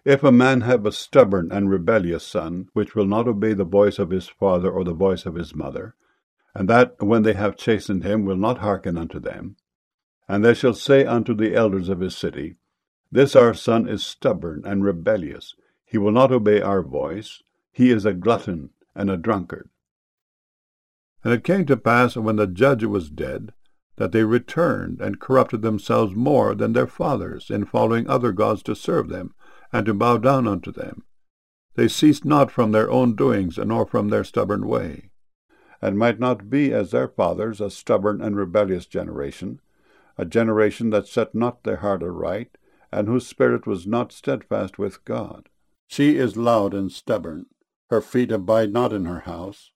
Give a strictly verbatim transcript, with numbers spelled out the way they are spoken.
If a man have a stubborn and rebellious son, which will not obey the voice of his father or the voice of his mother, and that, when they have chastened him, will not hearken unto them, and they shall say unto the elders of his city, This our son is stubborn and rebellious, he will not obey our voice, he is a glutton and a drunkard. And it came to pass, when the judge was dead, that they returned and corrupted themselves more than their fathers, in following other gods to serve them, and to bow down unto them. They ceased not from their own doings, nor from their stubborn way, and might not be as their fathers, a stubborn and rebellious generation, a generation that set not their heart aright, and whose spirit was not steadfast with God. She is loud and stubborn, her feet abide not in her house,